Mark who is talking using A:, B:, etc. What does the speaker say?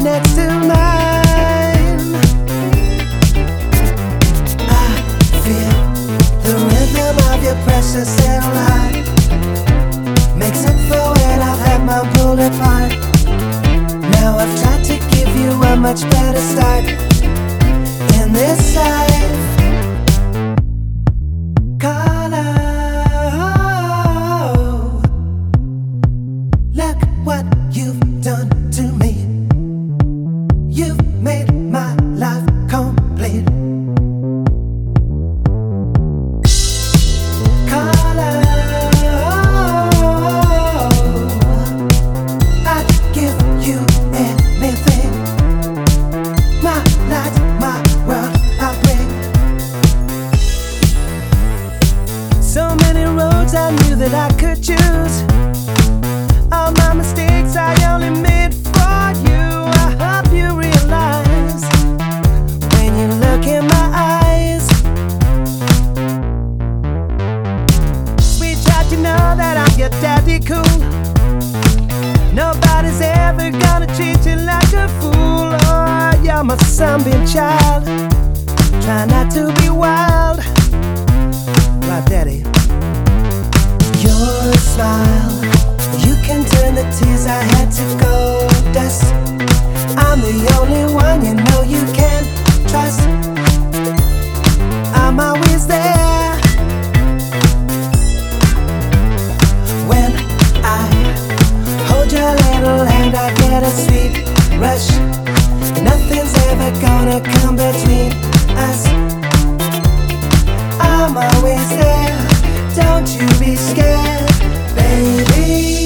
A: next to mine. I feel the rhythm of your precious little heart. Makes up for when I've had my pulled apart. Now I've tried to give you a much better start in this life. Carlo, look what you've done to me. You've made my life complete. Carlo, I'd give you anything. My life, my world, I bring. So many roads I knew that I could choose. All my mistakes I only made for you. I hope you realize when you look in my eyes. Sweetheart, you know that I'm your daddy cool. Nobody's ever gonna treat you like a fool. Oh, you're my sunbeam child. Try not to be wild. Right, daddy? Your smile, you can turn the tears I had to gold dust. I'm the only one you know you can trust. I'm always there when I hold your little hand. I get a sweet rush. Nothing's ever gonna come between us. I'm always there. Don't you be scared, baby.